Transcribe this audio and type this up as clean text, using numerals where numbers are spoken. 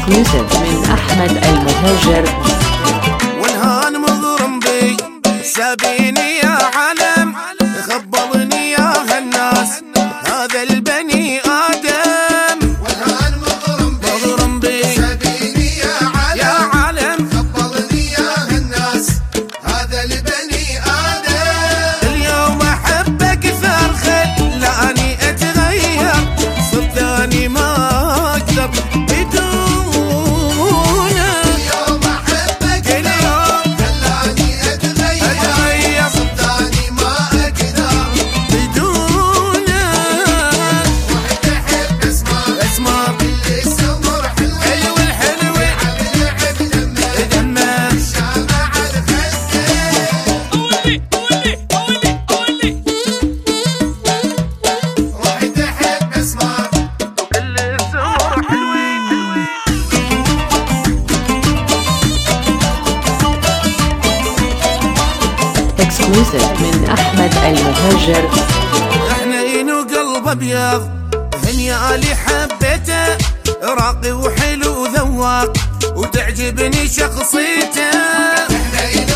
اكسكلوسيف من احمد المهاجر. والهان مغرم بي سابيني يا علم، خبضني يا هالناس هذا البني آدم. والهان مغرم بي سابيني يا علم، خبضني يا هالناس هذا البني آدم. اليوم أحبك أكثر خلاني أتغير، صرت ثاني ما أقدر اكسكلوسيف من احمد المهاجر. حنين وقلب ابيض هنيالي حبيته، راقي وحلو ذواق وتعجبني شخصيته.